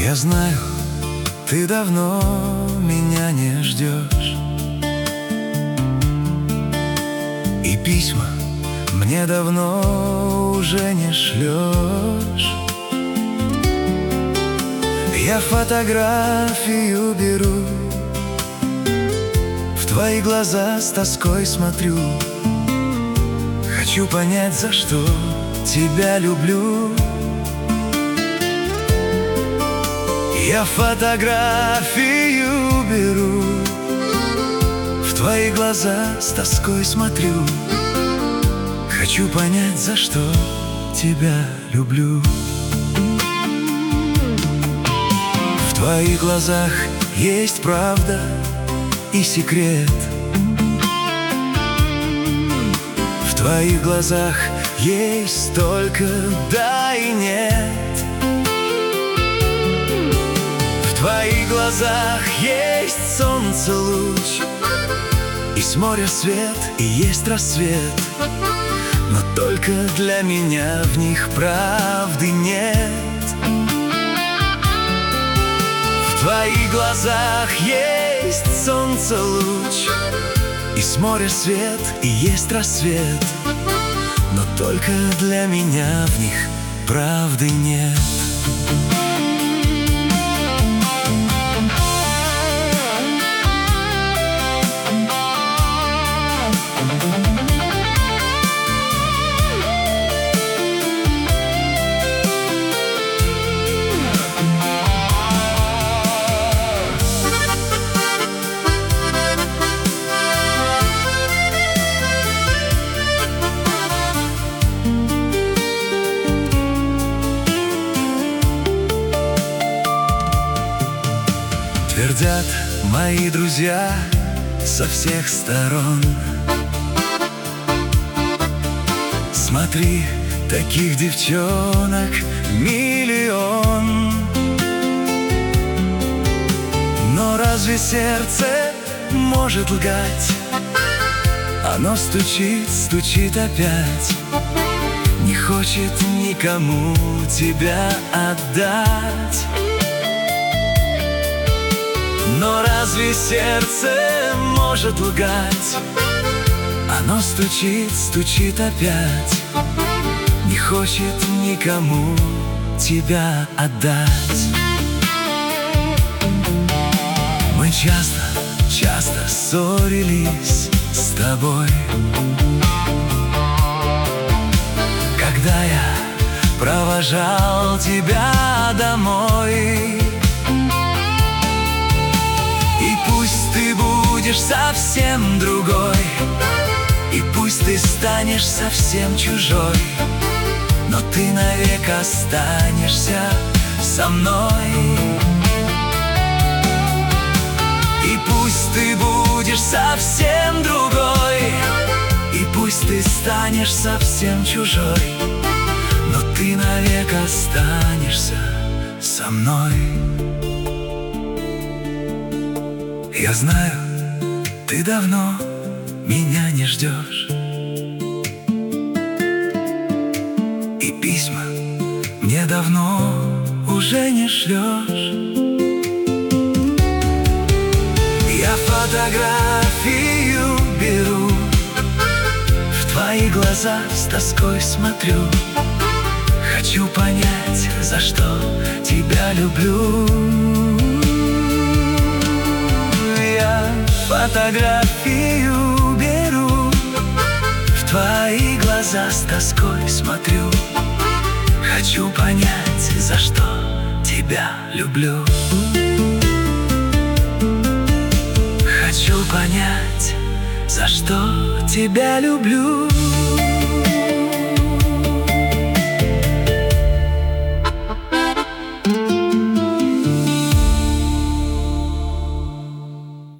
Я знаю, ты давно меня не ждешь, и письма мне давно уже не шлешь. Я фотографию беру, в твои глаза с тоской смотрю. Хочу понять, за что тебя люблю. Я фотографию беру, в твои глаза с тоской смотрю. Хочу понять, за что тебя люблю. В твоих глазах есть правда и секрет. В твоих глазах есть только да и нет. В твоих глазах есть солнце луч, и с моря свет, и есть рассвет. Но только для меня в них правды нет. В твоих глазах есть солнце луч, и с моря свет, и есть рассвет. Но только для меня в них правды нет. Твердят мои друзья со всех сторон: смотри, таких девчонок миллион. Но разве сердце может лгать? Оно стучит, стучит опять, не хочет никому тебя отдать. Но разве сердце может лгать? Оно стучит, стучит опять, не хочет никому тебя отдать. Мы часто, часто ссорились с тобой, когда я провожал тебя домой. И пусть ты будешь совсем другой, и пусть ты станешь совсем чужой, но ты навек останешься со мной. И пусть ты будешь совсем другой, и пусть ты станешь совсем чужой, но ты навек останешься со мной. Я знаю, ты давно меня не ждешь, и письма мне давно уже не шлешь. Я фотографию беру, в твои глаза с тоской смотрю. Хочу понять, за что тебя люблю. Фотографию беру, в твои глаза с тоской смотрю. Хочу понять, за что тебя люблю. Хочу понять, за что тебя люблю.